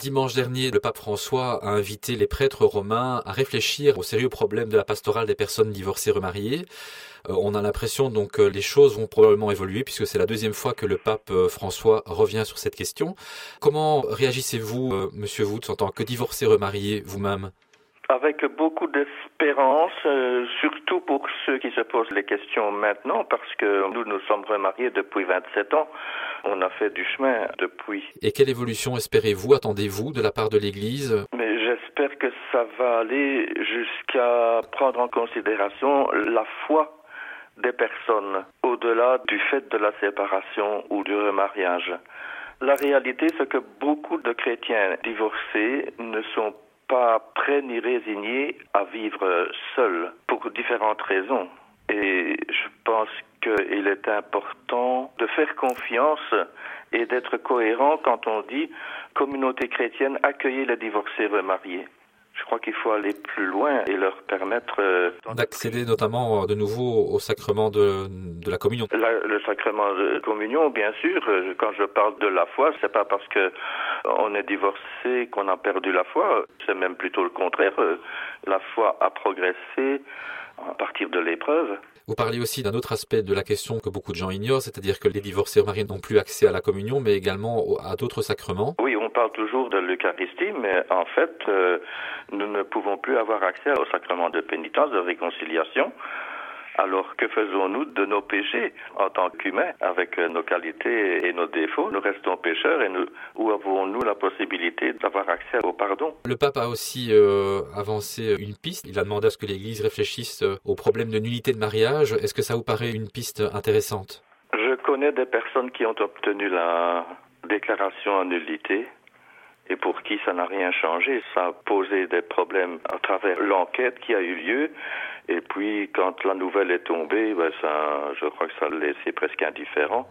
Dimanche dernier, le pape François a invité les prêtres romains à réfléchir au sérieux problème de la pastorale des personnes divorcées remariées. On a l'impression donc que les choses vont probablement évoluer puisque c'est la deuxième fois que le pape François revient sur cette question. Comment réagissez-vous, Monsieur Woods, en tant que divorcé remarié vous-même? Avec beaucoup d'espérance, surtout pour ceux qui se posent les questions maintenant, parce que nous sommes remariés depuis 27 ans. On a fait du chemin depuis. Et quelle évolution espérez-vous, attendez-vous de la part de l'Église? Mais j'espère que ça va aller jusqu'à prendre en considération la foi des personnes, au-delà du fait de la séparation ou du remariage. La réalité, c'est que beaucoup de chrétiens divorcés ne sont pas prêts ni résignés à vivre seuls pour différentes raisons. Et je pense qu'il est important de faire confiance et d'être cohérent quand on dit communauté chrétienne, accueillez les divorcés remariés. Je crois qu'il faut aller plus loin et leur permettre d'accéder notamment de nouveau au sacrement de la communion. Le sacrement de communion, bien sûr. Quand je parle de la foi, c'est pas parce que on est divorcé qu'on a perdu la foi. C'est même plutôt le contraire. La foi a progressé à partir de l'épreuve. Vous parliez aussi d'un autre aspect de la question que beaucoup de gens ignorent, c'est-à-dire que les divorcés remariés n'ont plus accès à la communion, mais également à d'autres sacrements. Oui, on parle toujours de l'Eucharistie, mais en fait, nous ne pouvons plus avoir accès au sacrement de pénitence, de réconciliation. Alors, que faisons-nous de nos péchés en tant qu'humains, avec nos qualités et nos défauts? Nous restons pécheurs et où avons-nous la possibilité d'avoir accès au pardon? Le pape a aussi avancé une piste. Il a demandé à ce que l'Église réfléchisse au problème de nullité de mariage. Est-ce que ça vous paraît une piste intéressante? Je connais des personnes qui ont obtenu la déclaration en nullité et pour qui ça n'a rien changé. Ça a posé des problèmes à travers l'enquête qui a eu lieu. Et puis, quand la nouvelle est tombée, je crois que ça l'a laissé presque indifférent.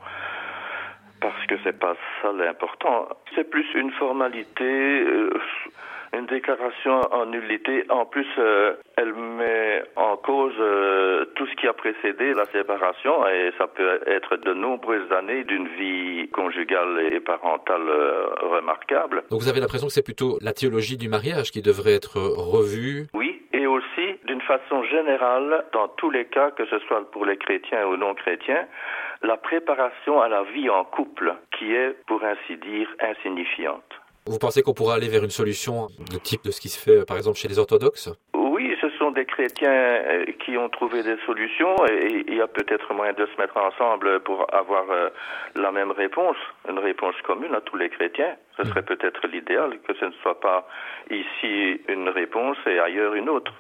Parce que c'est pas ça l'important. C'est plus une formalité, une déclaration en nullité. En plus, elle met en cause tout ce qui a précédé la séparation et ça peut être de nombreuses années d'une vie conjugale et parentale remarquable. Donc vous avez l'impression que c'est plutôt la théologie du mariage qui devrait être revue? Oui, et aussi d'une façon générale, dans tous les cas, que ce soit pour les chrétiens ou non chrétiens, la préparation à la vie en couple, qui est, pour ainsi dire, insignifiante. Vous pensez qu'on pourra aller vers une solution de type de ce qui se fait, par exemple, chez les orthodoxes? Oui, ce sont des chrétiens qui ont trouvé des solutions et il y a peut-être moyen de se mettre ensemble pour avoir la même réponse, une réponse commune à tous les chrétiens. Ce serait peut-être l'idéal, que ce ne soit pas ici une réponse et ailleurs une autre.